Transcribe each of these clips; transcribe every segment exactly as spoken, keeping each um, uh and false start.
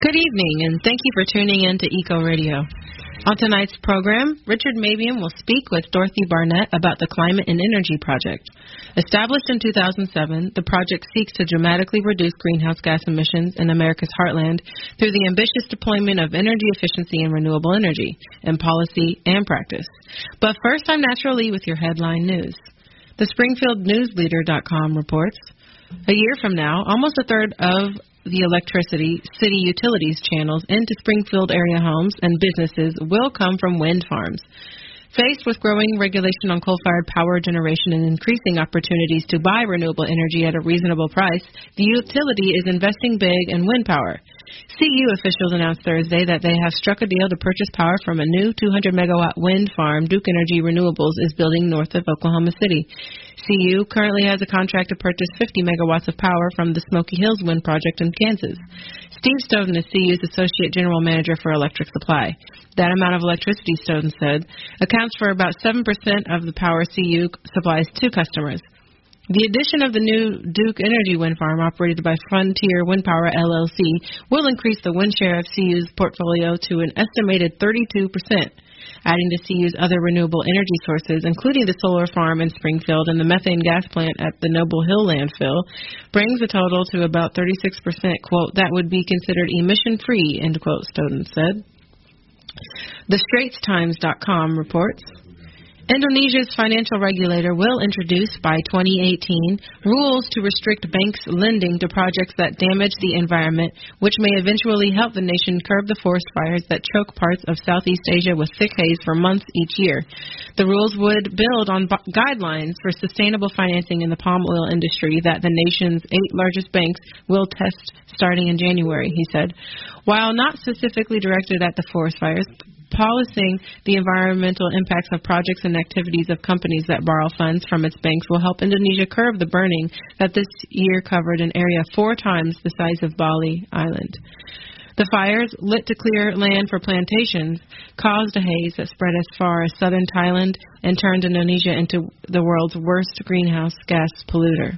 Good evening, and thank you for tuning in to Eco Radio. On tonight's program, Richard Mabion will speak with Dorothy Barnett about the Climate and Energy Project. Established in two thousand seven, the project seeks to dramatically reduce greenhouse gas emissions in America's heartland through the ambitious deployment of energy efficiency and renewable energy in policy and practice. But first, I'm Natural Lee with your headline news. The Springfield Newsleader dot com reports, a year from now, almost a third of the electricity city utilities channels into Springfield area homes and businesses will come from wind farms. Faced with growing regulation on coal-fired power generation and increasing opportunities to buy renewable energy at a reasonable price, the utility is investing big in wind power. C U officials announced Thursday that they have struck a deal to purchase power from a new two hundred megawatt wind farm Duke Energy Renewables is building north of Oklahoma City. C U currently has a contract to purchase fifty megawatts of power from the Smoky Hills Wind Project in Kansas. Steve Stoughton is C U's Associate General Manager for Electric Supply. That amount of electricity, Stoughton said, accounts for about seven percent of the power C U supplies to customers. The addition of the new Duke Energy wind farm operated by Frontier Wind Power, L L C, will increase the wind share of C U's portfolio to an estimated thirty-two percent. Adding to C U's other renewable energy sources, including the solar farm in Springfield and the methane gas plant at the Noble Hill landfill, brings the total to about thirty-six percent, quote, that would be considered emission-free, end quote, Stoughton said. The Straits Times dot com reports, Indonesia's financial regulator will introduce by twenty eighteen rules to restrict banks' lending to projects that damage the environment, which may eventually help the nation curb the forest fires that choke parts of Southeast Asia with thick haze for months each year. The rules would build on b- guidelines for sustainable financing in the palm oil industry that the nation's eight largest banks will test starting in January, he said. While not specifically directed at the forest fires, policing the environmental impacts of projects and activities of companies that borrow funds from its banks will help Indonesia curb the burning that this year covered an area four times the size of Bali Island. The fires, lit to clear land for plantations, caused a haze that spread as far as southern Thailand and turned Indonesia into the world's worst greenhouse gas polluter.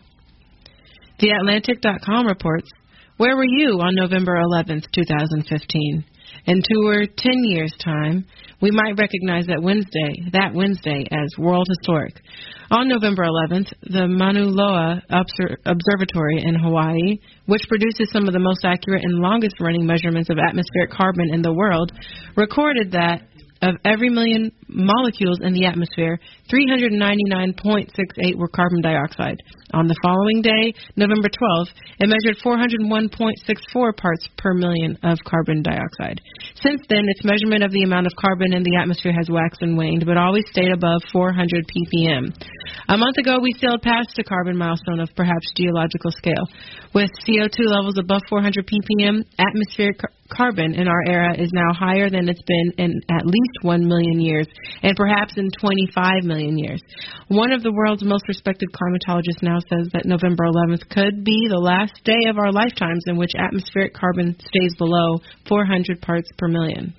The Atlantic dot com reports, where were you on November eleventh, twenty fifteen? In two or ten years' time, we might recognize that Wednesday, that Wednesday, as World Historic. On November eleventh, the Mauna Loa Observatory in Hawaii, which produces some of the most accurate and longest-running measurements of atmospheric carbon in the world, recorded that of every million molecules in the atmosphere, three hundred ninety-nine point six eight were carbon dioxide. On the following day, November twelfth, it measured four hundred one point six four parts per million of carbon dioxide. Since then, its measurement of the amount of carbon in the atmosphere has waxed and waned, but always stayed above four hundred ppm. A month ago, we sailed past the carbon milestone of perhaps geological scale. With C O two levels above four hundred ppm, atmospheric car- carbon in our era is now higher than it's been in at least one million years, and perhaps in twenty-five million years. One of the world's most respected climatologists now says that November eleventh could be the last day of our lifetimes in which atmospheric carbon stays below four hundred parts per million.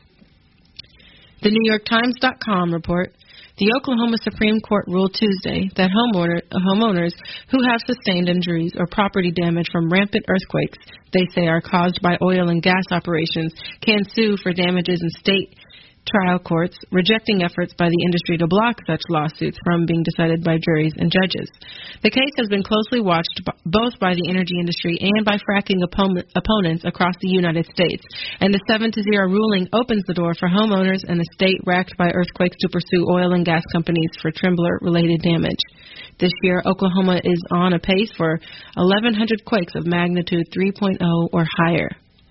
The New York Times dot com report, the Oklahoma Supreme Court ruled Tuesday that homeowner, homeowners who have sustained injuries or property damage from rampant earthquakes they say are caused by oil and gas operations can sue for damages in state trial courts, rejecting efforts by the industry to block such lawsuits from being decided by juries and judges. The case has been closely watched b- both by the energy industry and by fracking oppo- opponents across the United States, and the seven to zero ruling opens the door for homeowners in the state racked by earthquakes to pursue oil and gas companies for Trembler-related damage. This year, Oklahoma is on a pace for eleven hundred quakes of magnitude three point oh or higher.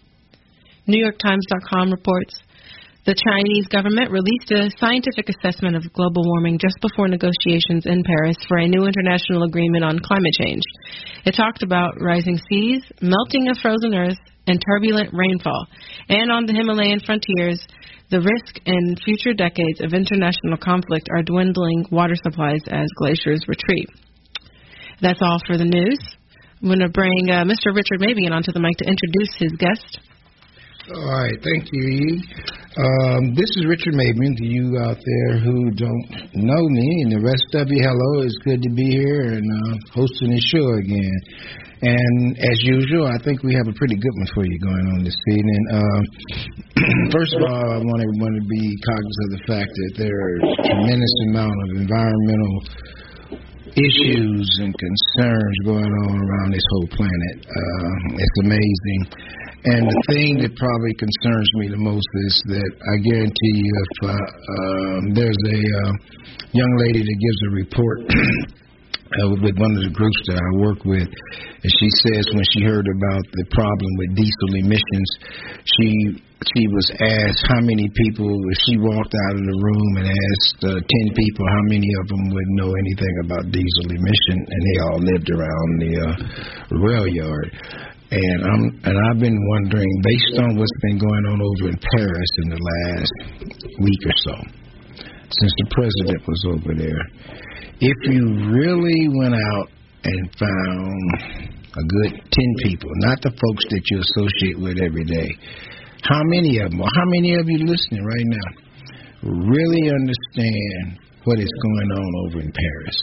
New York Times dot com reports, the Chinese government released a scientific assessment of global warming just before negotiations in Paris for a new international agreement on climate change. It talked about rising seas, melting of frozen earth, and turbulent rainfall. And on the Himalayan frontiers, the risk in future decades of international conflict are dwindling water supplies as glaciers retreat. That's all for the news. I'm going to bring uh, Mister Richard Mabion onto the mic to introduce his guest. All right, thank you, E. Um, this is Richard Mabion, to you out there who don't know me, and the rest of you, hello, it's good to be here and uh, hosting the show again. And as usual, I think we have a pretty good one for you going on this evening. Uh, first of all, I want everyone to be cognizant of the fact that there are a tremendous amount of environmental issues and concerns going on around this whole planet. Uh, it's amazing. And the thing that probably concerns me the most is that I guarantee you if uh, um, there's a uh, young lady that gives a report uh, with one of the groups that I work with, and she says when she heard about the problem with diesel emissions, she she was asked how many people, if she walked out of the room and asked uh, ten people how many of them would know anything about diesel emission, and they all lived around the uh, rail yard. And I'm and I've been wondering, based on what's been going on over in Paris in the last week or so, since the president was over there, if you really went out and found a good ten people, not the folks that you associate with every day, how many of them, or how many of you listening right now, really understand what is going on over in Paris?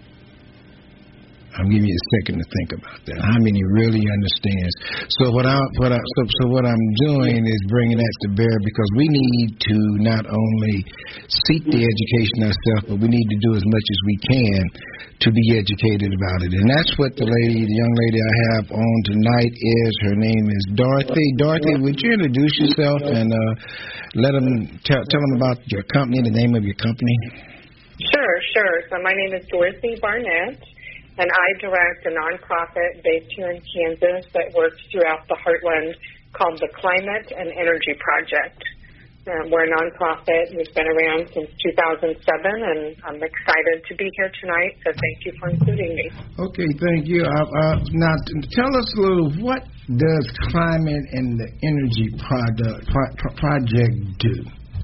I'm giving you a second to think about that. How many really understands? So what I what I so, so what I'm doing is bringing that to bear, because we need to not only seek the education ourselves, but we need to do as much as we can to be educated about it. And that's what the lady, the young lady I have on tonight is. Her name is Dorothy. Dorothy, would you introduce yourself and uh, let them tell tell them about your company, the name of your company? Sure, sure. So my name is Dorothy Barnett, and I direct a nonprofit based here in Kansas that works throughout the heartland called the Climate and Energy Project. Um, we're a nonprofit. We've been around since two thousand seven, and I'm excited to be here tonight, so thank you for including me. Okay, thank you. Uh, uh, now, tell us a little, what does Climate and the Energy product, pro- Project do?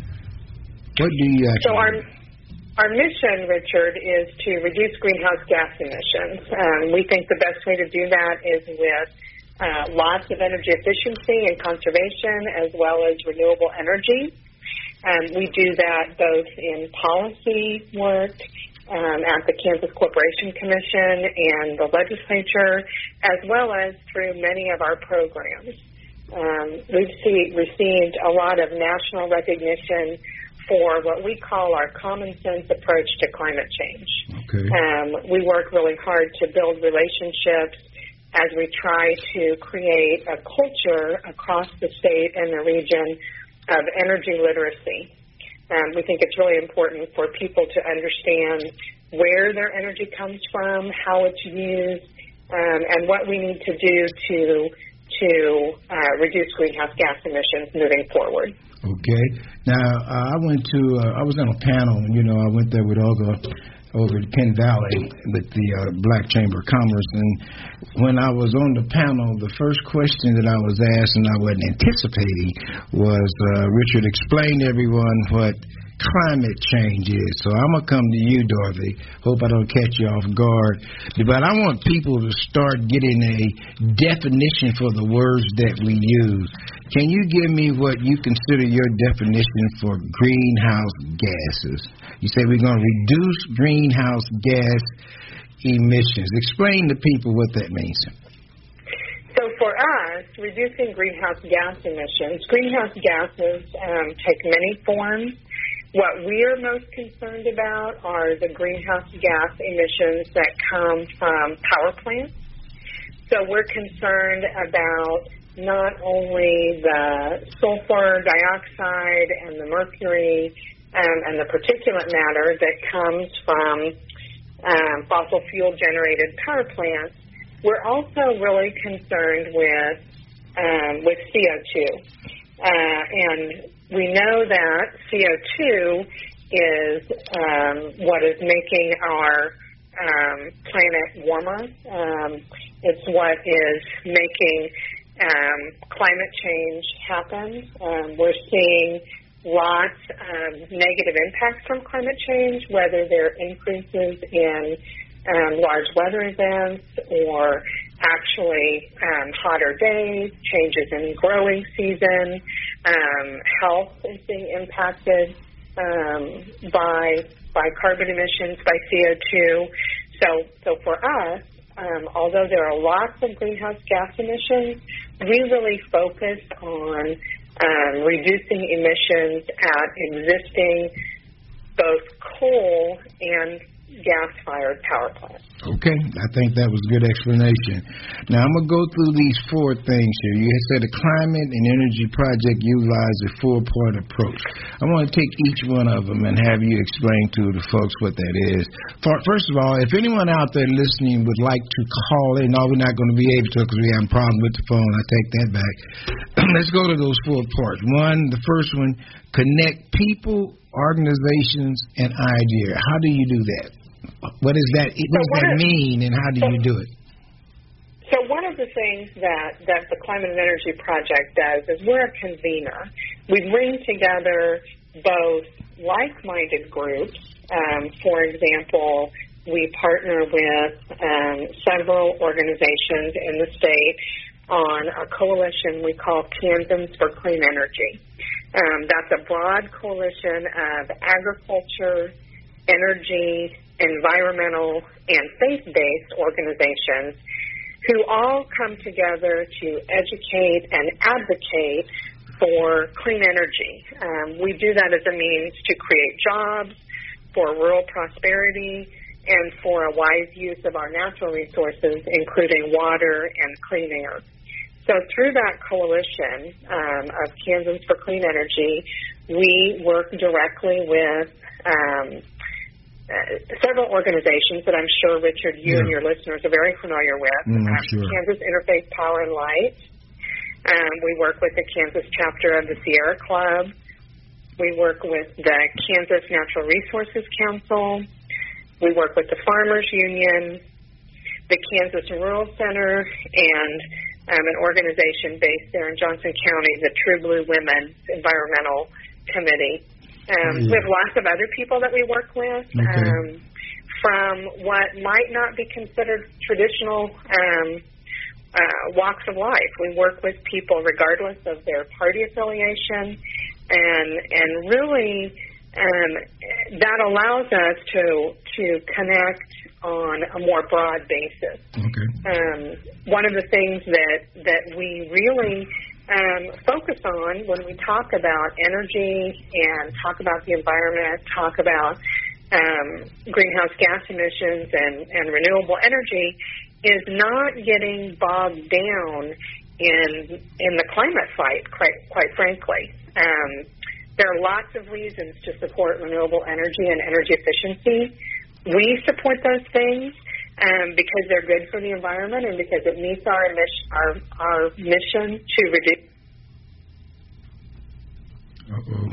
What do you actually so our, do? Our mission, Richard, is to reduce greenhouse gas emissions. Um, we think the best way to do that is with uh, lots of energy efficiency and conservation, as well as renewable energy. Um, we do that both in policy work um, at the Kansas Corporation Commission and the legislature, as well as through many of our programs. Um, we've see, received a lot of national recognition for what we call our common sense approach to climate change. Okay. Um, we work really hard to build relationships as we try to create a culture across the state and the region of energy literacy. Um, we think it's really important for people to understand where their energy comes from, how it's used, um, and what we need to do to to uh, reduce greenhouse gas emissions moving forward. Okay. Now, uh, I went to, uh, I was on a panel, you know, I went there with Olga over at Penn Valley with the uh, Black Chamber of Commerce, and when I was on the panel, the first question that I was asked, and I wasn't anticipating, was, uh, Richard, explain to everyone what climate change is. So I'm going to come to you, Dorothy. Hope I don't catch you off guard. But I want people to start getting a definition for the words that we use. Can you give me what you consider your definition for greenhouse gases? You say we're going to reduce greenhouse gas emissions. Explain to people what that means. So for us, reducing greenhouse gas emissions, greenhouse gases um, take many forms. What we are most concerned about are the greenhouse gas emissions that come from power plants. So we're concerned about not only the sulfur dioxide and the mercury um, and the particulate matter that comes from um, fossil fuel generated power plants, we're also really concerned with um, with C O two. Uh, and we know that C O two is um, what is making our um, planet warmer. Um, it's what is making um, climate change happen. Um, we're seeing lots of negative impacts from climate change, whether they're increases in um, large weather events or actually um, hotter days, changes in growing season. Um, health is being impacted um, by by carbon emissions, by C O two. So, so for us, um, although there are lots of greenhouse gas emissions, we really focus on um, reducing emissions at existing both coal and gas-fired power plants. Okay, I think that was a good explanation. Now, I'm going to go through these four things here. You said the Climate and Energy Project utilized a four-part approach. I want to take each one of them and have you explain to the folks what that is. First of all, if anyone out there listening would like to call in, no, we're not going to be able to because we have a problem with the phone. I take that back. Let's go to those four parts. One, the first one, connect people, organizations, and idea. How do you do that? What does that, what does that mean, and how do you do it? So one of the things that, that the Climate and Energy Project does is we're a convener. We bring together both like-minded groups. Um, for example, we partner with um, several organizations in the state on a coalition we call Kansans for Clean Energy. Um, that's a broad coalition of agriculture, energy, environmental, and faith-based organizations who all come together to educate and advocate for clean energy. Um, we do that as a means to create jobs, for rural prosperity, and for a wise use of our natural resources, including water and clean air. So through that coalition um, of Kansans for Clean Energy, we work directly with um, Uh, several organizations that I'm sure, Richard, you yeah. and your listeners are very familiar with. Mm, um, sure. Kansas Interfaith Power and Light. Um, we work with the Kansas chapter of the Sierra Club. We work with the Kansas Natural Resources Council. We work with the Farmers Union, the Kansas Rural Center, and um, an organization based there in Johnson County, the True Blue Women's Environmental Committee. Um, yeah. We have lots of other people that we work with, okay. um, from what might not be considered traditional um, uh, walks of life. We work with people regardless of their party affiliation, and and really um, that allows us to to connect on a more broad basis. Okay. Um, one of the things that, that we really Um, focus on when we talk about energy and talk about the environment, talk about um, greenhouse gas emissions and, and renewable energy is not getting bogged down in in the climate fight, quite, quite frankly. Um, there are lots of reasons to support renewable energy and energy efficiency. We support those things Um, because they're good for the environment and because it meets our mission, our, our mission to reduce. Uh-oh.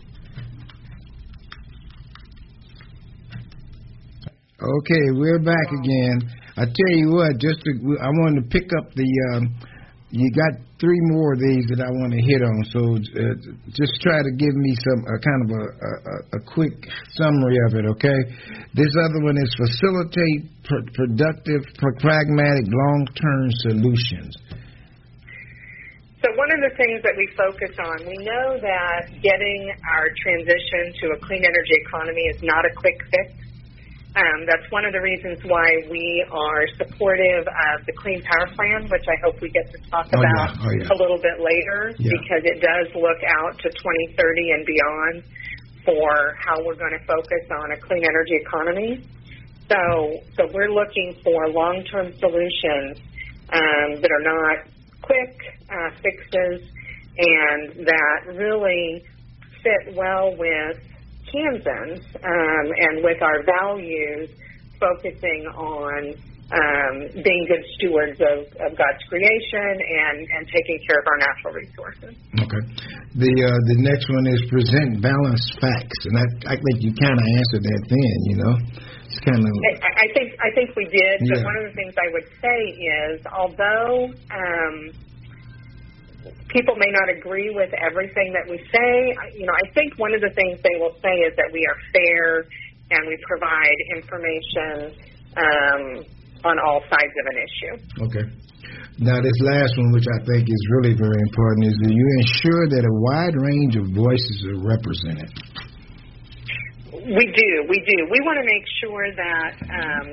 Okay, we're back again. I tell you what, just to, I wanted to pick up the. Um, you got three more of these that I want to hit on, so uh, just try to give me some uh, kind of a, a, a quick summary of it, okay? This other one is facilitate pr- productive, pr- pragmatic, long-term solutions. So one of the things that we focus on, we know that getting our transition to a clean energy economy is not a quick fix. Um, that's one of the reasons why we are supportive of the Clean Power Plan, which I hope we get to talk oh, about yeah. Oh, yeah. a little bit later, yeah. because it does look out to twenty thirty and beyond for how we're going to focus on a clean energy economy. So, so we're looking for long-term solutions um, that are not quick uh, fixes and that really fit well with Kansans um, and with our values, focusing on um, being good stewards of, of God's creation and, and taking care of our natural resources. Okay. The uh, the next one is present balanced facts, and I, I think you kind of answered that then, you know. It's kind of. I, I think I think we did, yeah. but one of the things I would say is, although um, people may not agree with everything that we say, you know, I think one of the things they will say is that we are fair and we provide information um, on all sides of an issue. Okay. Now, this last one, which I think is really very important, is that you ensure that a wide range of voices are represented. We do, we do. We want to make sure that um,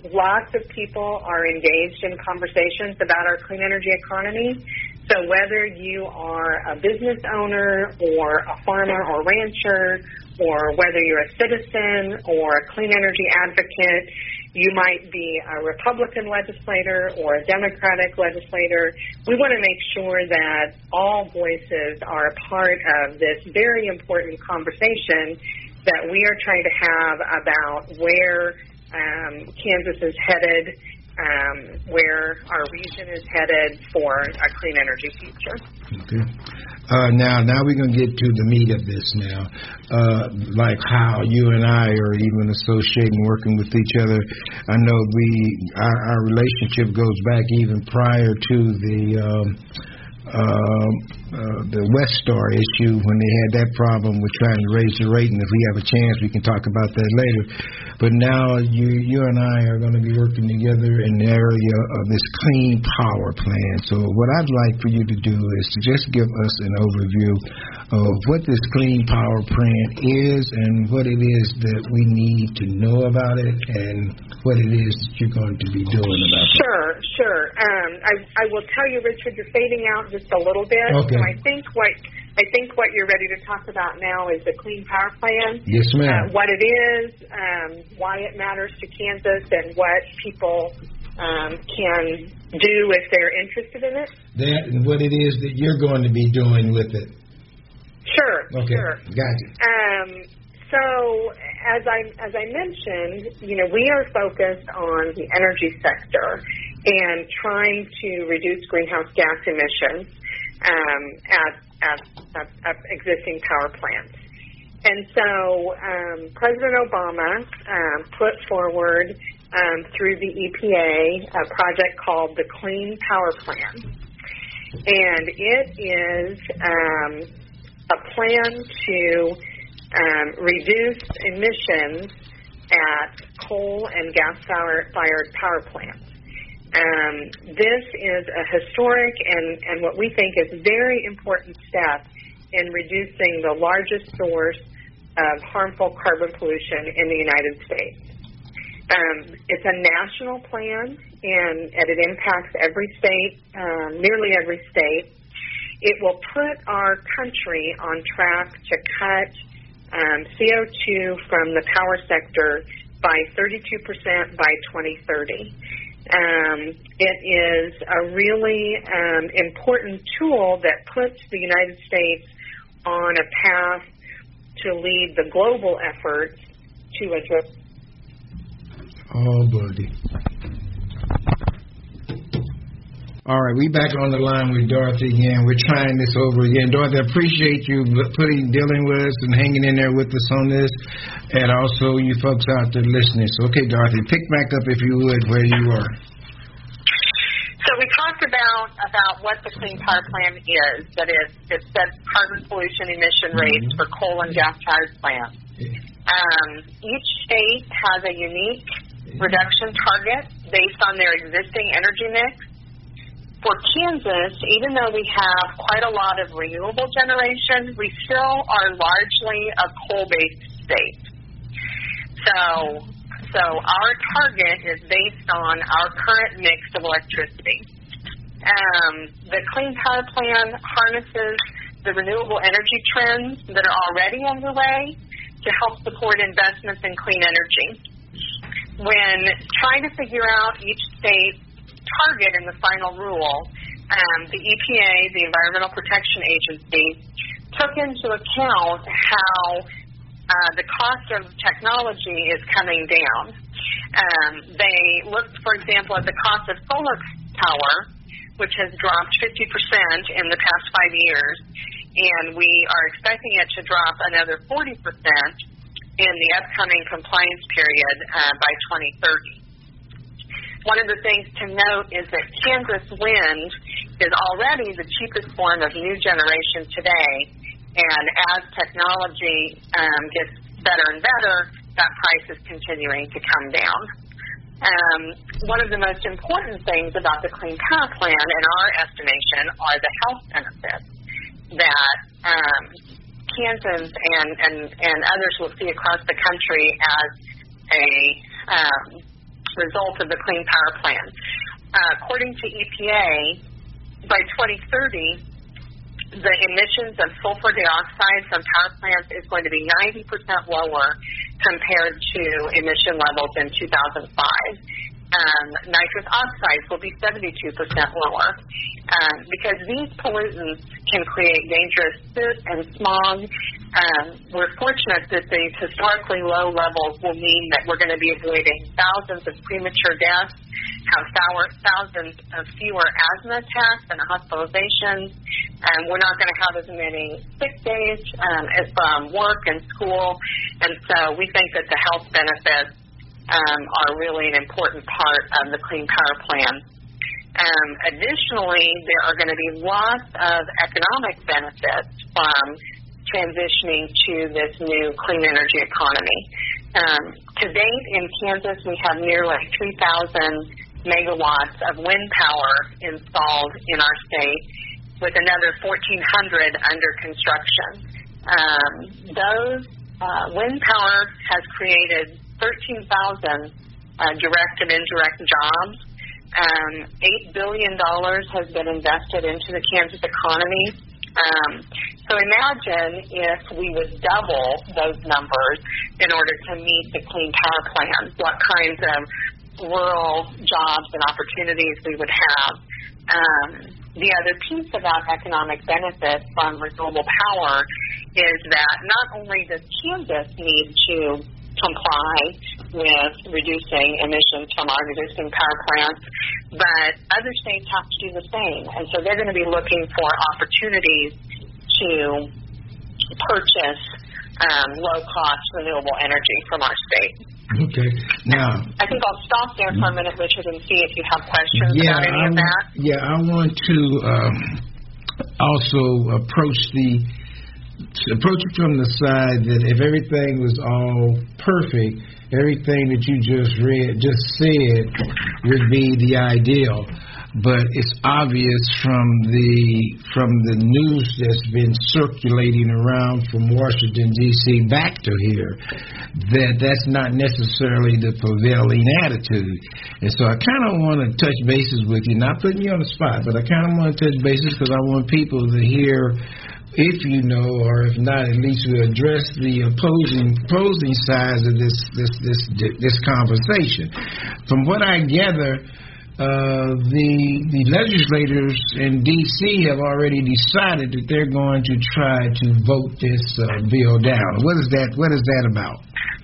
lots of people are engaged in conversations about our clean energy economy. So whether you are a business owner or a farmer or rancher, or whether you're a citizen or a clean energy advocate, you might be a Republican legislator or a Democratic legislator, we want to make sure that all voices are a part of this very important conversation that we are trying to have about where um, Kansas is headed, um, where our region is headed for a clean energy future. Okay. Uh, now, now we're going to get to the meat of this now, uh, like how you and I are even associating, working with each other. I know we, our, our relationship goes back even prior to the um, uh, uh, the Westar issue when they had that problem with trying to raise the rate, and if we have a chance, we can talk about that later. But now you you and I are going to be working together in the area of this clean power plan. So what I'd like for you to do is to just give us an overview of what this clean power plan is and what it is that we need to know about it and what it is that you're going to be doing about it. Sure, sure. Um, I, I will tell you, Richard, you're fading out just a little bit. Okay. So I think what I think what you're ready to talk about now is the Clean Power Plan. Yes, ma'am. Uh, what it is, um, why it matters to Kansas, and what people um, can do if they're interested in it. That and what it is that you're going to be doing with it. Sure, okay. sure. Gotcha. Um, so as I as I mentioned, you know, we are focused on the energy sector and trying to reduce greenhouse gas emissions um, at, at, at, at existing power plants. And so um, President Obama um, put forward um, through the E P A a project called the Clean Power Plan. And it is um, a plan to um, reduce emissions at coal and gas-fired power plants. Um, this is a historic and, and what we think is very important step in reducing the largest source of harmful carbon pollution in the United States. Um, it's a national plan, and, and it impacts every state, um, nearly every state. It will put our country on track to cut um, C O two from the power sector by thirty-two percent by twenty thirty. Um, it is a really um, important tool that puts the United States on a path to lead the global efforts to address. Oh, buddy. All right, we back on the line with Dorothy again. We're trying this over again. Dorothy, I appreciate you putting, dealing with us and hanging in there with us on this, and also you folks out there listening. So, okay, Dorothy, pick back up, if you would, where you were. So we talked about about what the Clean Power Plan is, that it, it sets carbon pollution emission rates mm-hmm. for coal and gas-fired plants. Yeah. Um, each state has a unique yeah. reduction target based on their existing energy mix. For Kansas, even though we have quite a lot of renewable generation, we still are largely a coal-based state. So, so our target is based on our current mix of electricity. Um, the Clean Power Plan harnesses the renewable energy trends that are already underway to help support investments in clean energy. When trying to figure out each state's target in the final rule, um, the E P A, the Environmental Protection Agency, took into account how uh, the cost of technology is coming down. Um, they looked, for example, at the cost of solar power, which has dropped fifty percent in the past five years, and we are expecting it to drop another forty percent in the upcoming compliance period uh, by twenty thirty. One of the things to note is that Kansas wind is already the cheapest form of new generation today, and as technology um, gets better and better, that price is continuing to come down. Um, one of the most important things about the Clean Power Plan, in our estimation, are the health benefits that um, Kansans and, and, and others will see across the country as a um, result of the Clean Power Plan. Uh, according to E P A, by twenty thirty, the emissions of sulfur dioxide from power plants is going to be ninety percent lower compared to emission levels in two thousand five. Um, nitrous oxides will be seventy-two percent lower um, because these pollutants can create dangerous soot and smog. Um, we're fortunate that these historically low levels will mean that we're going to be avoiding thousands of premature deaths, have thousands of fewer asthma attacks and hospitalizations. Um, we're not going to have as many sick days um, as from work and school. And so we think that the health benefits um, are really an important part of the Clean Power Plan. Um, additionally, there are going to be lots of economic benefits from transitioning to this new clean energy economy. Um, to date in Kansas, we have nearly three thousand megawatts of wind power installed in our state, with another fourteen hundred under construction. Um, those uh, wind power has created thirteen thousand uh, direct and indirect jobs. Um, eight billion dollars has been invested into the Kansas economy. Um, so imagine if we would double those numbers in order to meet the Clean Power Plan, what kinds of rural jobs and opportunities we would have. Um, the other piece about economic benefit from renewable power is that not only does Kansas need to comply with reducing emissions from our existing power plants, but other states have to do the same. And so they're going to be looking for opportunities to purchase um, low-cost renewable energy from our state. Okay. Now, I think I'll stop there for a minute, Richard, and see if you have questions yeah, about any I, of that. Yeah, I want to um, also approach the approach it from the side that if everything was all perfect, everything that you just read, just said, would be the ideal. But it's obvious from the from the news that's been circulating around from Washington, D C back to here, that that's not necessarily the prevailing attitude. And so I kind of want to touch bases with you, not putting you on the spot, but I kind of want to touch bases because I want people to hear, if you know, or if not, at least we address the opposing opposing sides of this this this this conversation. From what I gather, uh, the the legislators in D C have already decided that they're going to try to vote this uh, bill down. What is that? What is that about?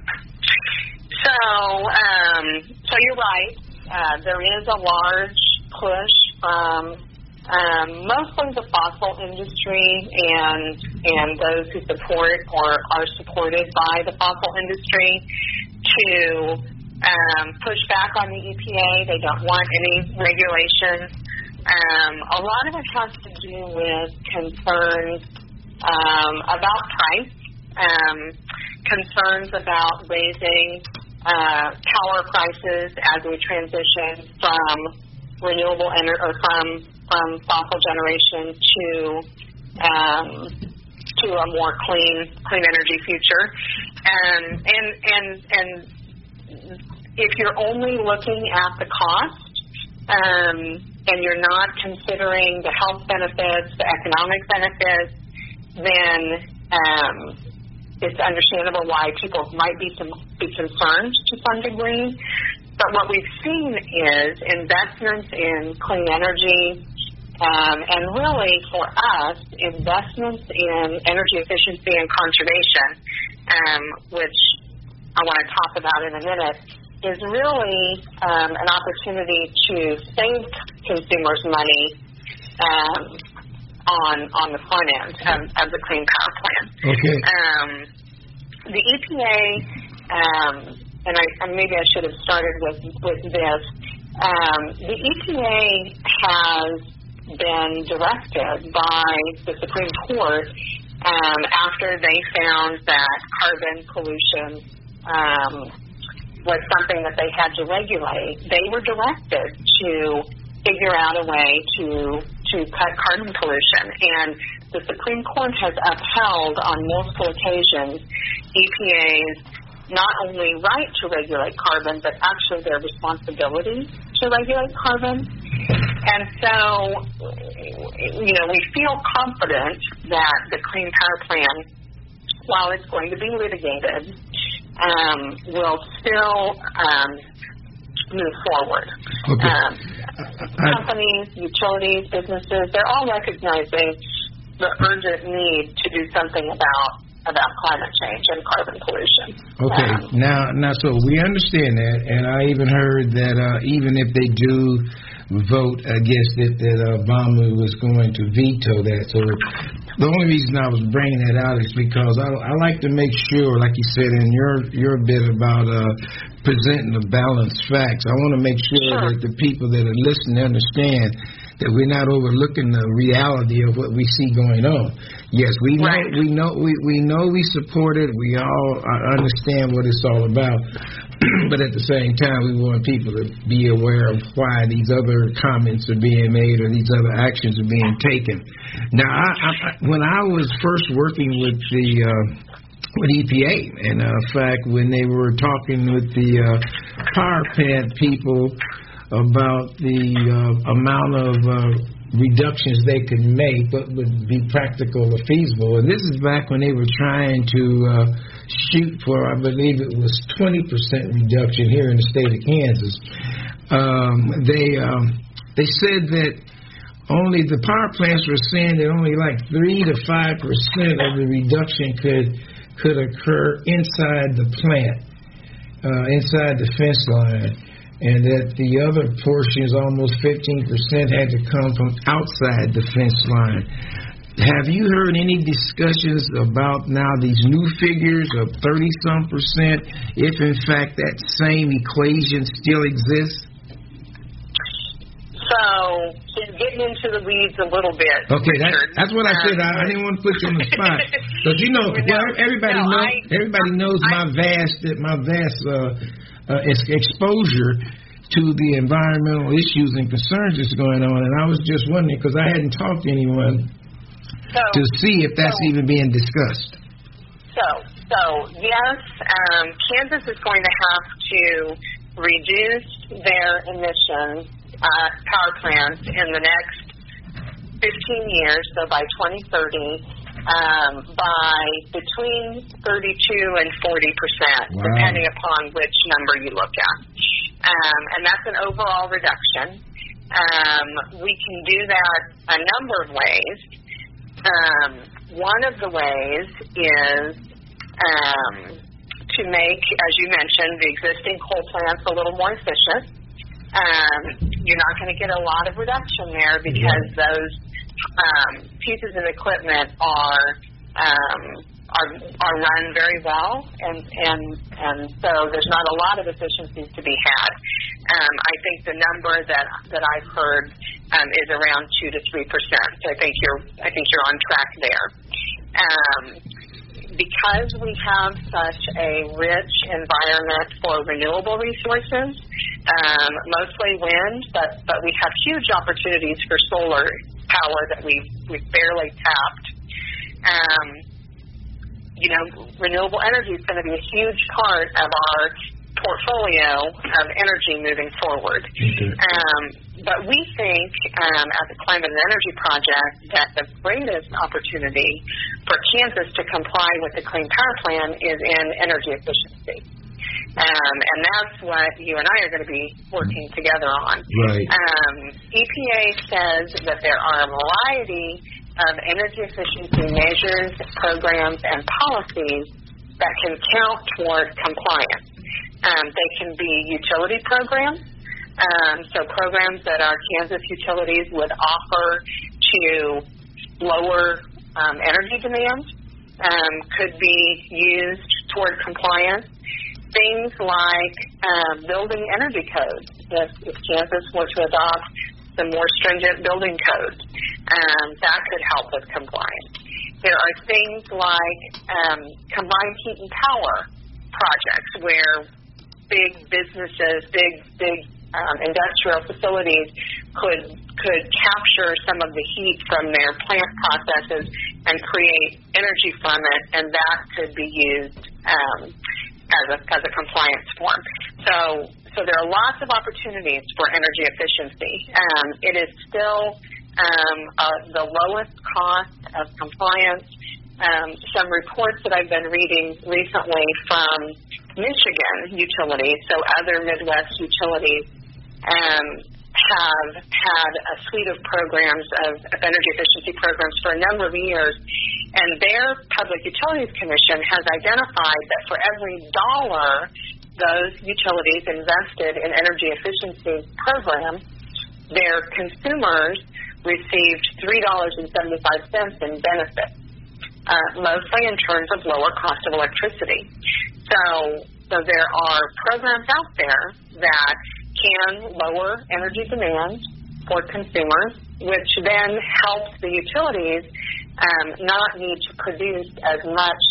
So, um, so you're right. Uh, there is a large push from Um, mostly the fossil industry and and those who support or are supported by the fossil industry to um, push back on the E P A. They don't want any regulations. Um, a lot of it has to do with concerns um, about price, um, concerns about raising uh, power prices as we transition from renewable energy or from from fossil generation to um, to a more clean clean energy future, um, and and and if you're only looking at the cost um, and you're not considering the health benefits, the economic benefits, then um, it's understandable why people might be some, be concerned to some degree. But what we've seen is investments in clean energy. Um, and really, for us, investments in energy efficiency and conservation, um, which I want to talk about in a minute, is really um, an opportunity to save consumers money um, on on the front end of, of the Clean Power Plan. Okay. Um, the E P A, um, and I, maybe I should have started with, with this, um, the E P A has been directed by the Supreme Court um, after they found that carbon pollution um, was something that they had to regulate. They were directed to figure out a way to to cut carbon pollution, and the Supreme Court has upheld on multiple occasions E P A's not only right to regulate carbon, but actually their responsibility to regulate carbon. And so, you know, we feel confident that the Clean Power Plan, while it's going to be litigated, um, will still um, move forward. Okay. Um, companies, utilities, businesses, they're all recognizing the urgent need to do something about about climate change and carbon pollution. Okay. Um, now, now, so we understand that, and I even heard that uh, even if they do vote against it, that Obama was going to veto that. So the only reason I was bringing that out is because I, I like to make sure, like you said in your your bit about uh, presenting the balanced facts, I want to make sure sure. that the people that are listening understand that we're not overlooking the reality of what we see going on. Yes, we know, right. we know, we, we know we support it. We all understand what it's all about. But at the same time, we want people to be aware of why these other comments are being made or these other actions are being taken. Now, I, I, when I was first working with the uh, with E P A, and uh, in fact, when they were talking with the uh, power plant people about the uh, amount of uh, reductions they could make, but would be practical or feasible. And this is back when they were trying to uh, shoot for, I believe it was twenty percent reduction here in the state of Kansas. Um, they um, they said that only the power plants were saying that only like three to five percent of the reduction could could occur inside the plant, uh, inside the fence line. And that the other portions, almost fifteen percent, had to come from outside the fence line. Have you heard any discussions about now these new figures of thirty-some percent, if in fact that same equation still exists? So, just getting into the weeds a little bit. Okay, that, that's what I said. I, I didn't want to put you on the spot. Because, you know, no, well, everybody, no, know, I, everybody knows I, my vast, my vast... Uh, Uh, exposure to the environmental issues and concerns that's going on, and I was just wondering because I hadn't talked to anyone so, to see if that's so, even being discussed. So, so yes, um, Kansas is going to have to reduce their emissions uh, power plants in the next fifteen years, so by twenty thirty. Um, by between thirty-two and forty percent, wow. depending upon which number you look at. Um, and that's an overall reduction. Um, we can do that a number of ways. Um, one of the ways is um, to make, as you mentioned, the existing coal plants a little more efficient. Um, you're not going to get a lot of reduction there because yeah. those Um, pieces of equipment are um, are are run very well, and and and so there's not a lot of efficiencies to be had. Um, I think the number that that I've heard um, is around two to three percent. So I think you're I think you're on track there. Um, because we have such a rich environment for renewable resources, um, mostly wind, but but we have huge opportunities for solar power that we've, we've barely tapped. Um, you know, renewable energy is going to be a huge part of our portfolio of energy moving forward. Okay. Um, but we think um, at the Climate and Energy Project that the greatest opportunity for Kansas to comply with the Clean Power Plan is in energy efficiency. Um, and that's what you and I are going to be working together on. Right. Um, E P A says that there are a variety of energy efficiency measures, programs, and policies that can count toward compliance. Um, they can be utility programs, um, so programs that our Kansas utilities would offer to lower um, energy demand um, could be used toward compliance. Things like uh, building energy codes. If, if Kansas were to adopt some more stringent building codes, um, that could help with compliance. There are things like um, combined heat and power projects where big businesses, big big um, industrial facilities could could capture some of the heat from their plant processes and create energy from it, and that could be used um, as a as a compliance form. So so there are lots of opportunities for energy efficiency. Um, it is still um, uh, the lowest cost of compliance. Um, some reports that I've been reading recently from Michigan utilities, so other Midwest utilities, um, have had a suite of programs, of, of energy efficiency programs for a number of years, and their Public Utilities Commission has identified that for every dollar those utilities invested in energy efficiency programs, their consumers received three dollars and seventy-five cents in benefits. Uh, mostly in terms of lower cost of electricity. So, so there are programs out there that can lower energy demand for consumers, which then helps the utilities um, not need to produce as much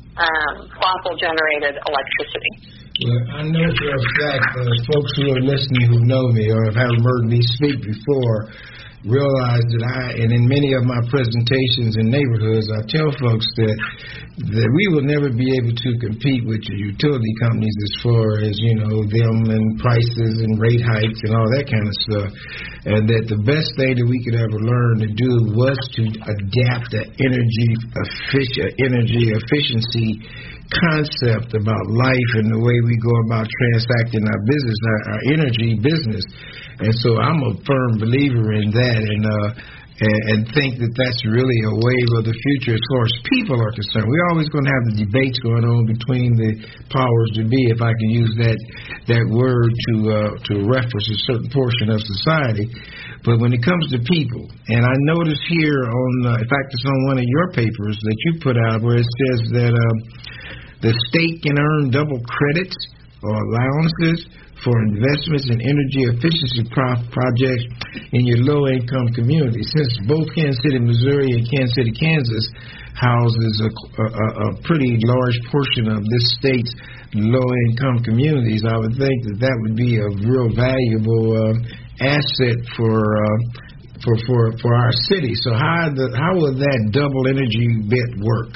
um, fossil-generated electricity. Well, I know for a fact that uh, folks who are listening who know me or have heard me speak before realize that I, and in many of my presentations in neighborhoods, I tell folks that that we will never be able to compete with the utility companies as far as, you know, them and prices and rate hikes and all that kind of stuff. And that the best thing that we could ever learn to do was to adapt the energy effic- energy efficiency concept about life and the way we go about transacting our business, our, our energy business. And so I'm a firm believer in that, and uh, and, and think that that's really a wave of the future as far as people are concerned. We're always going to have the debates going on between the powers to be, if I can use that that word to uh, to reference a certain portion of society. But when it comes to people, and I notice here on, uh, in fact, it's on one of your papers that you put out where it says that um, the state can earn double credits or allowances for investments in energy efficiency pro- projects in your low-income community. Since both Kansas City, Missouri and Kansas City, Kansas houses a, a, a pretty large portion of this state's low-income communities, I would think that that would be a real valuable uh, asset for, uh, for for for our city. So how the, how will that double energy bit work?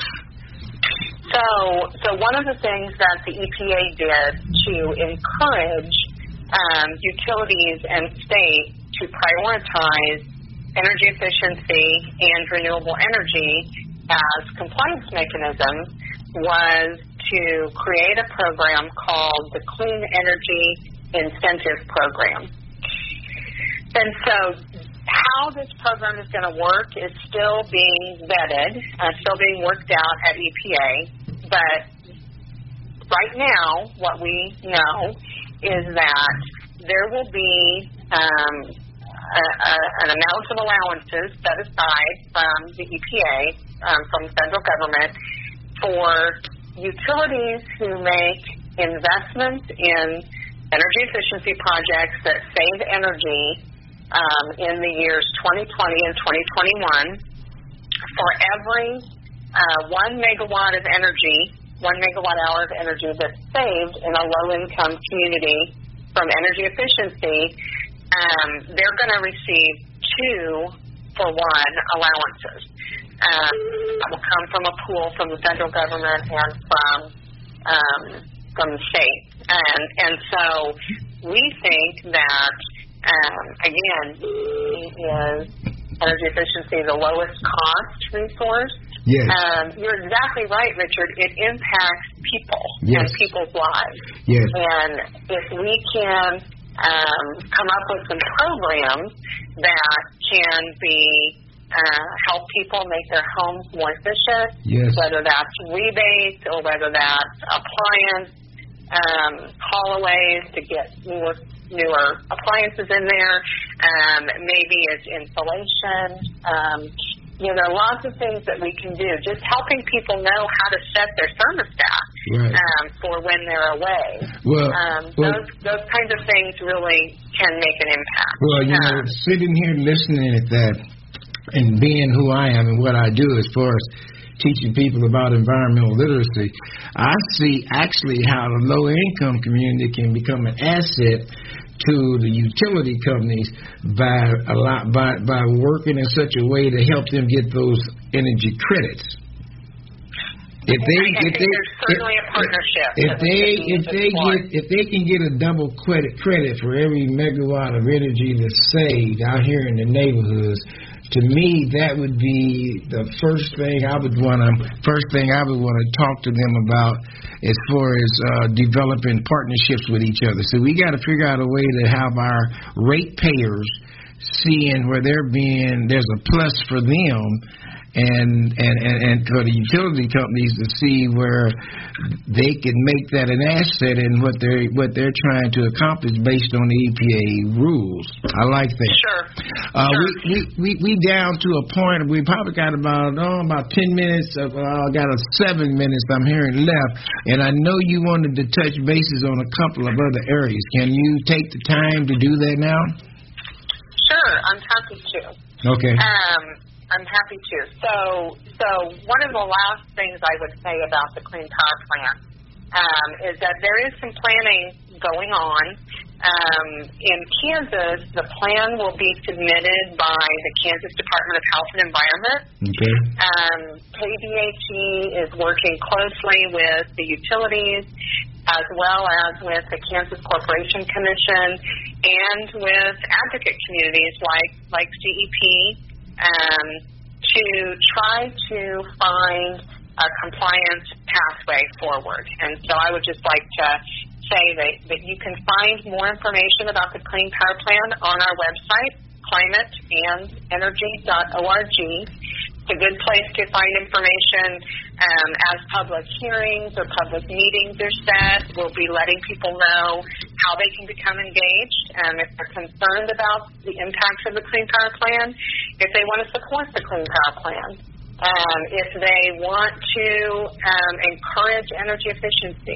So, so one of the things that the E P A did to encourage um, utilities and states to prioritize energy efficiency and renewable energy as compliance mechanisms was to create a program called the Clean Energy Incentive Program. And so how this program is going to work is still being vetted, uh, still being worked out at E P A. But right now, what we know is that there will be um, a, a, an amount of allowances set aside from the E P A, um, from the federal government, for utilities who make investments in energy efficiency projects that save energy um, in the years twenty twenty and twenty twenty-one. For every uh, one megawatt of energy, one megawatt hour of energy that's saved in a low-income community from energy efficiency, um, they're going to receive two for one allowances. Um, that will come from a pool from the federal government and from um, from the state. And and so we think that, um, again, is energy efficiency the lowest cost resource. Yes. Um, you're exactly right, Richard. It impacts people yes. and people's lives. Yes. And if we can um, come up with some programs that can be uh, help people make their homes more efficient, yes. whether that's rebates or whether that's appliance um, haulaways to get newer newer appliances in there, um, maybe it's insulation. Um, You know, there are lots of things that we can do. Just helping people know how to set their thermostat right. um, for when they're away. Well, um, well, those those kinds of things really can make an impact. Well, you um, know, sitting here listening at that and being who I am and what I do as far as teaching people about environmental literacy, I see actually how the low-income community can become an asset to the utility companies by a lot by by working in such a way to help them get those energy credits. If they, I if think they, there's certainly if, a partnership. If they, if they get, if they can get a double credit credit for every megawatt of energy that's saved out here in the neighborhoods, to me that would be the first thing I would want to, first thing I would want to talk to them about as far as uh, developing partnerships with each other. So we got to figure out a way to have our ratepayers seeing where they're being, there's a plus for them. And, and, and, and for the utility companies to see where they can make that an asset in what they're what they're trying to accomplish based on the E P A rules. I like that. Sure. Uh, sure. We, we we we down to a point. We probably got about oh about ten minutes. Of, uh, got a seven minutes. I'm hearing left, and I know you wanted to touch bases on a couple of other areas. Can you take the time to do that now? Sure, I'm happy to. Okay. Um. I'm happy to. So, so one of the last things I would say about the Clean Power Plan um, is that there is some planning going on. Um, in Kansas, the plan will be submitted by the Kansas Department of Health and Environment. Okay. Um, K D H E is working closely with the utilities as well as with the Kansas Corporation Commission and with advocate communities like, like C E P. Um, to try to find a compliance pathway forward. And so I would just like to say that, that you can find more information about the Clean Power Plan on our website, climate and energy dot org. It's a good place to find information um, as public hearings or public meetings are set. We'll be letting people know how they can become engaged, um, if they're concerned about the impacts of the Clean Power Plan, if they want to support the Clean Power Plan, um, if they want to um, encourage energy efficiency.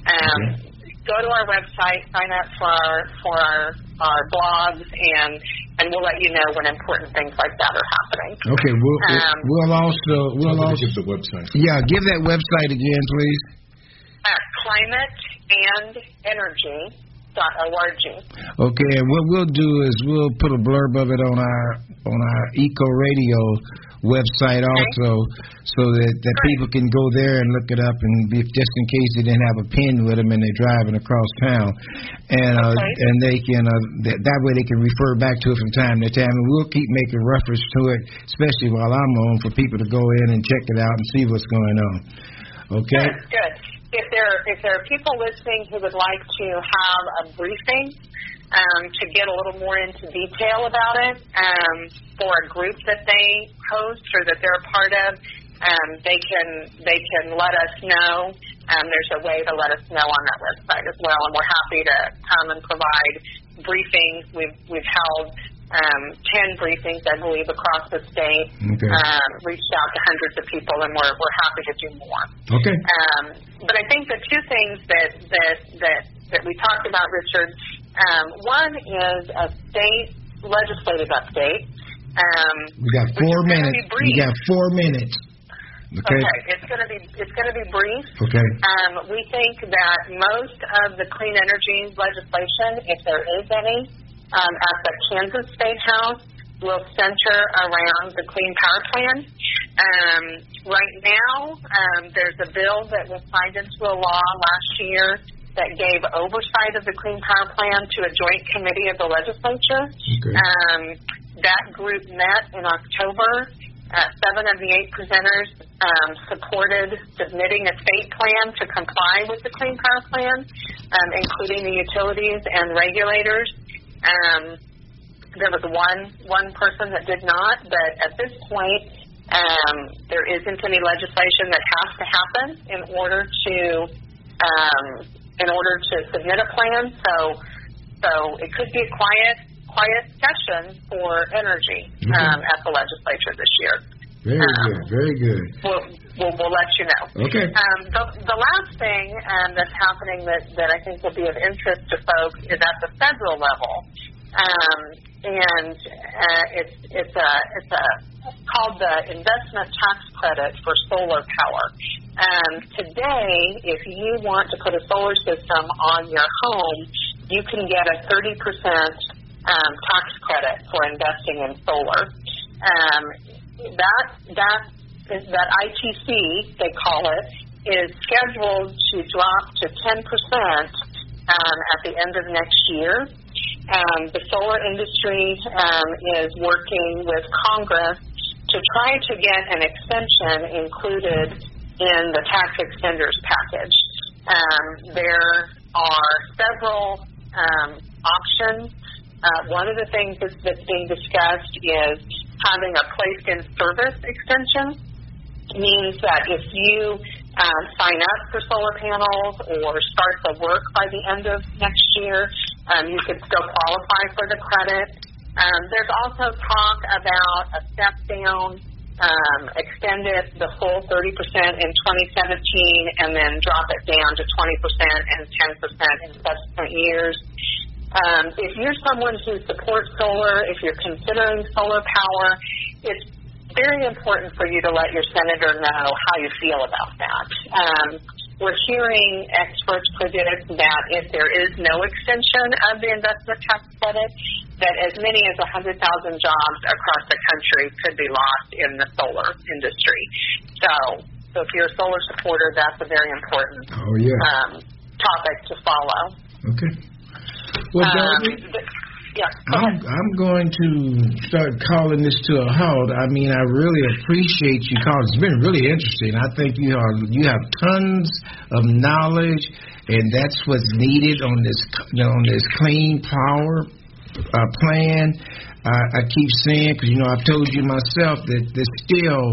Um, go to our website, sign up for our, for our, our blogs, and and we'll let you know when important things like that are happening. Okay, we'll, um, we'll also we'll also give the website. Yeah, give that website again, please. Uh, climate and energy dot org. Okay, and what we'll do is we'll put a blurb of it on our on our Eco Radio website also, okay, so that, that people can go there and look it up, and if, just in case they didn't have a pen with them and they're driving across town, and uh, okay, and they can uh, that, that way they can refer back to it from time to time, and we'll keep making reference to it, especially while I'm on, for people to go in and check it out and see what's going on. Okay. Good. Good. If there if there are people listening who would like to have a briefing um, to get a little more into detail about it, um, for a group that they host or that they're a part of, um, they can they can let us know. Um, there's a way to let us know on that website as well, and we're happy to come and provide briefings. We've we've held um, ten briefings, I believe, across the state. Okay. Um, reached out to hundreds of people, and we're we're happy to do more. Okay. Um, but I think the two things that that that, that we talked about, Richard, um, one is a state legislative update. Um, we got four minutes. We got four minutes. Okay. Okay. It's going to be it's going to be brief. Okay. Um, we think that most of the clean energy legislation, if there is any, um, at the Kansas State House, will center around the Clean Power Plan. Um, right now, um, there's a bill that was signed into a law last year that gave oversight of the Clean Power Plan to a joint committee of the legislature. Okay. Um, that group met in October. Uh, seven of the eight presenters um, supported submitting a state plan to comply with the Clean Power Plan, um, including the utilities and regulators. Um, there was one one person that did not, but at this point, um, there isn't any legislation that has to happen in order to um, in order to submit a plan. So, so it could be a quiet. quiet session for energy um, at the legislature this year. Very um, good, very good. We'll, we'll, we'll let you know. Okay. Um, the, the last thing um, that's happening that, that I think will be of interest to folks is at the federal level, um, and uh, it's it's a it's a called the Investment Tax Credit for Solar Power. Um, today, if you want to put a solar system on your home, you can get a thirty percent Um, tax credit for investing in solar. Um, that that that I T C, they call it, is scheduled to drop to ten percent um, at the end of next year. Um, the solar industry um, is working with Congress to try to get an extension included in the tax extenders package. Um, there are several um, options. Uh, one of the things that's, that's being discussed is having a placed-in-service extension. It means that if you uh, sign up for solar panels or start the work by the end of next year, um, you could still qualify for the credit. Um, there's also talk about a step-down, um, extend it the full thirty percent in twenty seventeen and then drop it down to twenty percent and ten percent in subsequent years. Um, if you're someone who supports solar, if you're considering solar power, it's very important for you to let your senator know how you feel about that. Um, we're hearing experts predict that if there is no extension of the investment tax credit, that as many as one hundred thousand jobs across the country could be lost in the solar industry. So, so if you're a solar supporter, that's a very important oh, yeah. um, topic to follow. Okay. Well, um, but, yeah, I'm, I'm going to start calling this to a halt. I mean, I really appreciate you calling. It's been really interesting. I think you are you have tons of knowledge, and that's what's needed on this you know, on this clean power uh, plan. Uh, I keep saying, because you know I've told you myself that there's still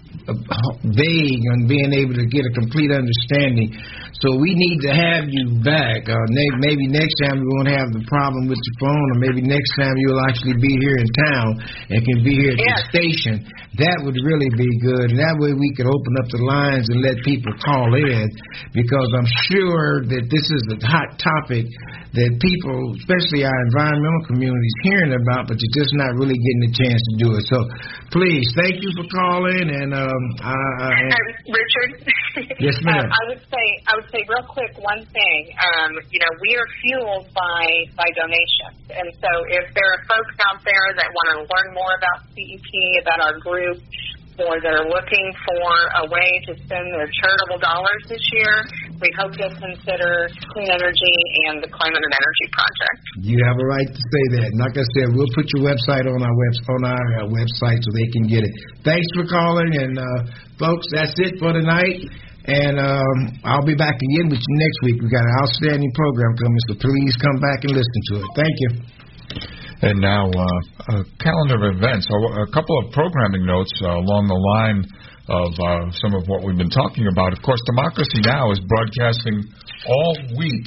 vague on being able to get a complete understanding. So we need to have you back. Uh, maybe next time we won't have the problem with your phone, or maybe next time you'll actually be here in town and can be here at yes. the station. That would really be good. And that way we could open up the lines and let people call in, because I'm sure that this is a hot topic that people, especially our environmental community, is hearing about, but you're just not really getting a chance to do it. So please, thank you for calling. And um, I, I, Richard. Yes, ma'am. Um, I would say, I would say real quick one thing. Um, you know, we are fueled by by donations, and so if there are folks out there that want to learn more about C E P, about our group, or they're looking for a way to spend their charitable dollars this year, we hope you'll consider Clean Energy and the Climate and Energy Project. You have a right to say that. And like I said, we'll put your website on our web on our uh, website so they can get it. Thanks for calling, and uh, folks, that's it for tonight. And um, I'll be back again with you next week. We've got an outstanding program coming, so please come back and listen to it. Thank you. And now, uh, a calendar of events, a couple of programming notes uh, along the line of uh, some of what we've been talking about. Of course, Democracy Now! Is broadcasting all week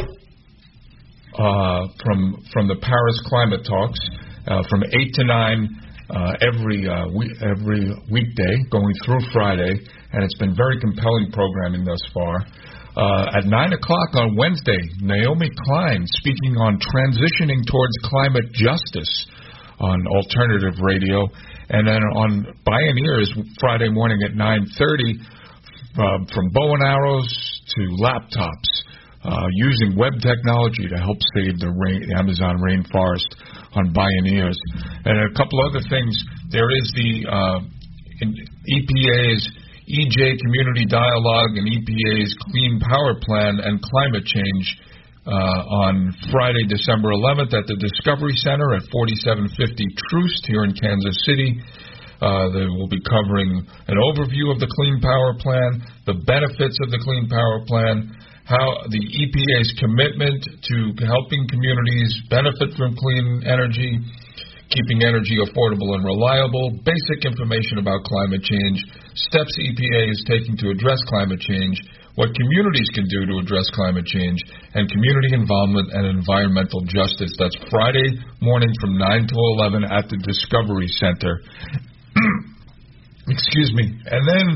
uh, from from the Paris Climate Talks uh, from eight to nine uh, every uh, we- every weekday, going through Friday, and it's been very compelling programming thus far. Uh, at nine o'clock on Wednesday, Naomi Klein speaking on transitioning towards climate justice on alternative radio. And then on Bioneers, Friday morning at nine thirty, uh, from bow and arrows to laptops, uh, using web technology to help save the rain, Amazon rainforest on Bioneers. And a couple other things. There is the uh, E P A's E J Community Dialogue and E P A's Clean Power Plan and Climate Change uh, on Friday, December eleventh at the Discovery Center at forty-seven fifty Troost here in Kansas City. Uh, they will be covering an overview of the Clean Power Plan, the benefits of the Clean Power Plan, how the E P A's commitment to helping communities benefit from clean energy, keeping energy affordable and reliable, basic information about climate change, steps E P A is taking to address climate change, what communities can do to address climate change, and community involvement and environmental justice. That's Friday morning from nine to eleven at the Discovery Center. Excuse me. And then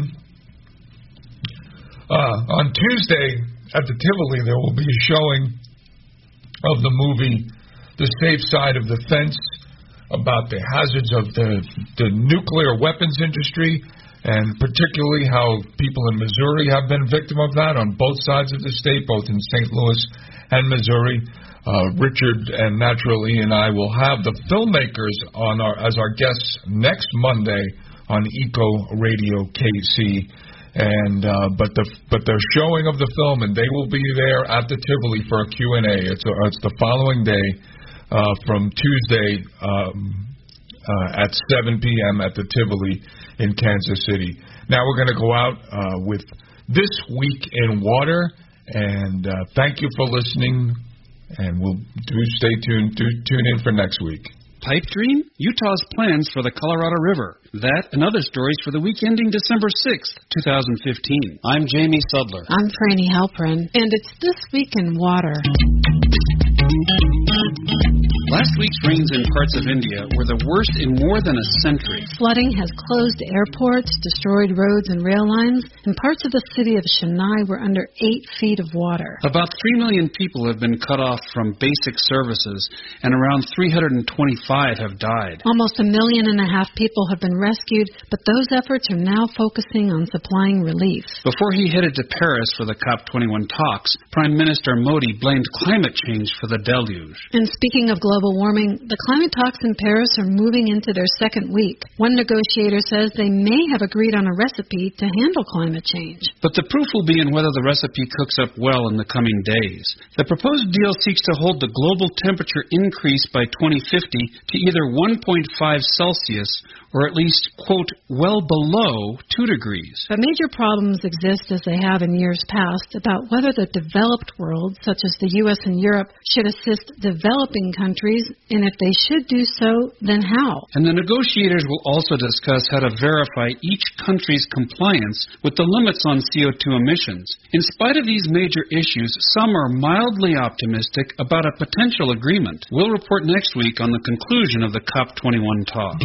uh, on Tuesday at the Tivoli, there will be a showing of the movie The Safe Side of the Fence, about the hazards of the, the nuclear weapons industry, and particularly how people in Missouri have been victim of that on both sides of the state, both in Saint Louis and Missouri. Uh, Richard and Natural E and I will have the filmmakers on our, as our guests next Monday on Eco Radio K C. And uh, but the but the showing of the film, and they will be there at the Tivoli for a Q and A. It's a, it's the following day, uh, from Tuesday um, uh, at seven p.m. at the Tivoli in Kansas City. Now we're going to go out uh, with This Week in Water, and uh, thank you for listening. And we'll do stay tuned. Do tune in for next week. Pipe dream? Utah's plans for the Colorado River. That and other stories for the week ending December sixth, twenty fifteen. I'm Jamie Sudler. I'm Franny Halpern, and it's This Week in Water. Last week's rains in parts of India were the worst in more than a century. Flooding has closed airports, destroyed roads and rail lines, and parts of the city of Chennai were under eight feet of water. About three million people have been cut off from basic services, and around three hundred twenty-five have died. Almost a million and a half people have been rescued, but those efforts are now focusing on supplying relief. Before he headed to Paris for the COP twenty-one talks, Prime Minister Modi blamed climate change for the deluge. And speaking of global warming, the climate talks in Paris are moving into their second week. One negotiator says they may have agreed on a recipe to handle climate change. But the proof will be in whether the recipe cooks up well in the coming days. The proposed deal seeks to hold the global temperature increase by twenty fifty to either one point five Celsius or at least, quote, well below two degrees. But major problems exist, as they have in years past, about whether the developed world, such as the U S and Europe, should assist developing countries, and if they should do so, then how? And the negotiators will also discuss how to verify each country's compliance with the limits on C O two emissions. In spite of these major issues, some are mildly optimistic about a potential agreement. We'll report next week on the conclusion of the COP twenty-one talks.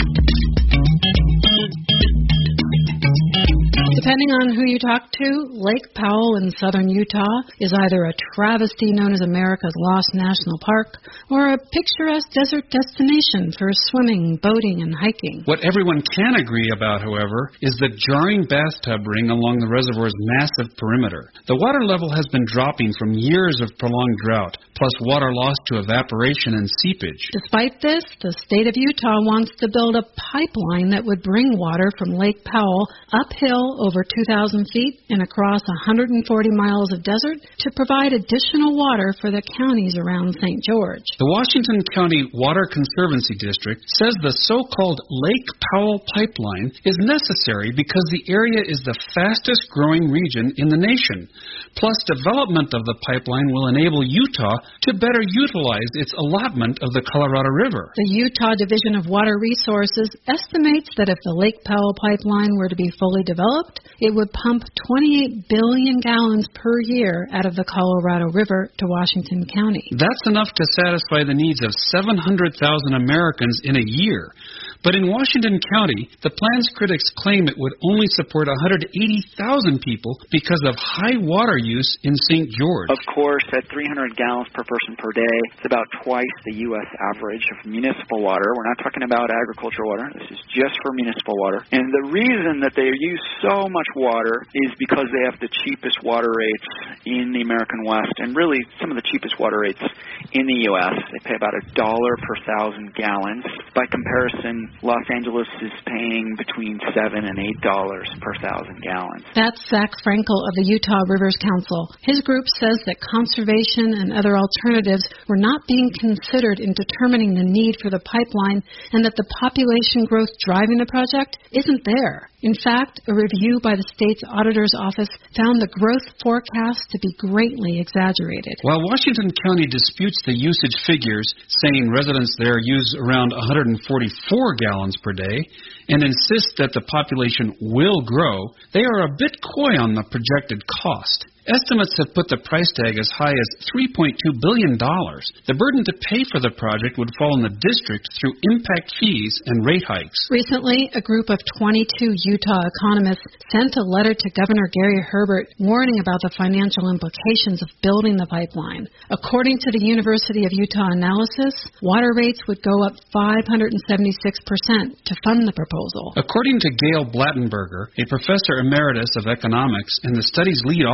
Depending on who you talk to, Lake Powell in southern Utah is either a travesty known as America's Lost National Park or a picturesque desert destination for swimming, boating, and hiking. What everyone can agree about, however, is the jarring bathtub ring along the reservoir's massive perimeter. The water level has been dropping from years of prolonged drought, plus water lost to evaporation and seepage. Despite this, the state of Utah wants to build a pipeline that would bring water from Lake Powell uphill over two thousand feet and across one hundred forty miles of desert to provide additional water for the counties around Saint George. The Washington County Water Conservancy District says the so-called Lake Powell pipeline is necessary because the area is the fastest growing region in the nation. Plus, development of the pipeline will enable Utah to better utilize its allotment of the Colorado River. The Utah Division of Water Resources estimates that if the Lake Powell pipeline were to be fully developed, it would pump twenty-eight billion gallons per year out of the Colorado River to Washington County. That's enough to satisfy the needs of seven hundred thousand Americans in a year. But in Washington County, the plan's critics claim it would only support one hundred eighty thousand people because of high water use in Saint George. Of course, at three hundred gallons per person per day, it's about twice the U S average of municipal water. We're not talking about agricultural water. This is just for municipal water. And the reason that they use so much water is because they have the cheapest water rates in the American West, and really some of the cheapest water rates in the U S. They pay about a dollar per thousand gallons. By comparison, Los Angeles is paying between seven and eight dollars per thousand gallons. That's Zach Frankel of the Utah Rivers Council. His group says that conservation and other alternatives were not being considered in determining the need for the pipeline, and that the population growth driving the project isn't there. In fact, a review by the state's auditor's office found the growth forecast to be greatly exaggerated. While Washington County disputes the usage figures, saying residents there use around one hundred forty-four gallons per day, and insists that the population will grow, they are a bit coy on the projected cost. Estimates have put the price tag as high as three point two billion dollars. The burden to pay for the project would fall on the district through impact fees and rate hikes. Recently, a group of twenty-two Utah economists sent a letter to Governor Gary Herbert warning about the financial implications of building the pipeline. According to the University of Utah analysis, water rates would go up five hundred seventy-six percent to fund the proposal. According to Gail Blattenberger, a professor emeritus of economics and the study's lead author,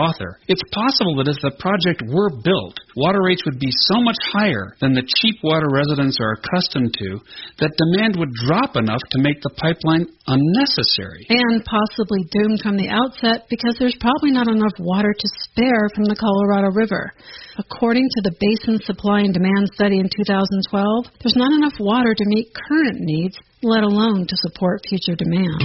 It's possible that if the project were built, water rates would be so much higher than the cheap water residents are accustomed to that demand would drop enough to make the pipeline unnecessary. And possibly doomed from the outset because there's probably not enough water to spare from the Colorado River. According to the Basin Supply and Demand Study in two thousand twelve, there's not enough water to meet current needs, let alone to support future demand.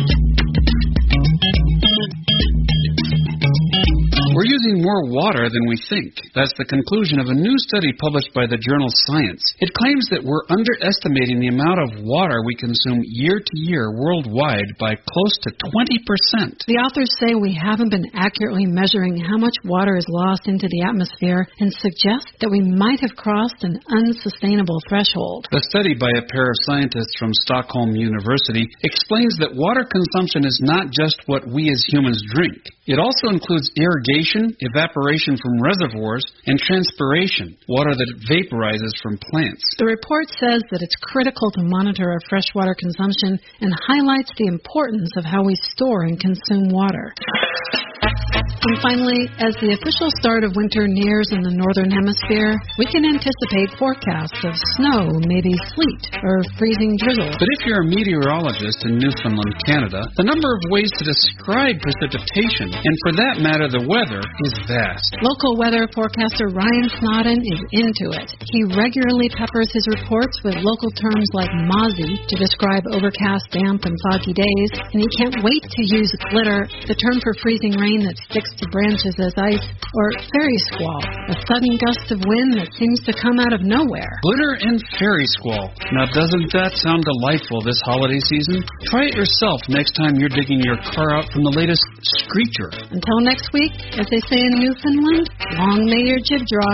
We're using more water than we think. That's the conclusion of a new study published by the journal Science. It claims that we're underestimating the amount of water we consume year to year worldwide by close to twenty percent. The authors say we haven't been accurately measuring how much water is lost into the atmosphere and suggest that we might have crossed an unsustainable threshold. The study by a pair of scientists from Stockholm University explains that water consumption is not just what we as humans drink. It also includes irrigation, evaporation from reservoirs, and transpiration, water that vaporizes from plants. The report says that it's critical to monitor our freshwater consumption and highlights the importance of how we store and consume water. And finally, as the official start of winter nears in the northern hemisphere, we can anticipate forecasts of snow, maybe sleet, or freezing drizzle. But if you're a meteorologist in Newfoundland, Canada, the number of ways to describe precipitation, and for that matter the weather, is vast. Local weather forecaster Ryan Snodden is into it. He regularly peppers his reports with local terms like mozzie to describe overcast, damp, and foggy days, and he can't wait to use glitter, the term for freezing rain that sticks to branches as ice, or fairy squall, a sudden gust of wind that seems to come out of nowhere. Glitter and fairy squall. Now, doesn't that sound delightful this holiday season? Try it yourself next time you're digging your car out from the latest screecher. Until next week, as they say in Newfoundland, long may your jib draw.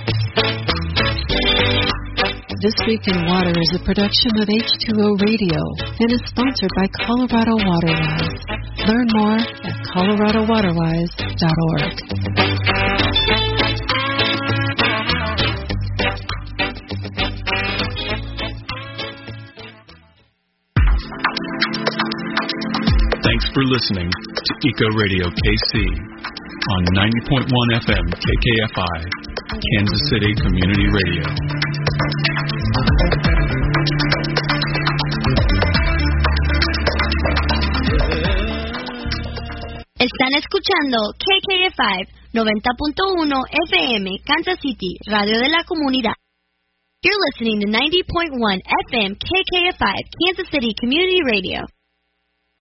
This Week in Water is a production of H two O Radio and is sponsored by Colorado Waterwise. Learn more at colorado waterwise dot org. Thanks for listening to Eco Radio K C on ninety point one F M K K F I, Kansas City Community Radio. Están escuchando K K F I noventa punto uno F M, Kansas City, Radio de la Comunidad. You're listening to ninety point one F M K K F I, Kansas City Community Radio.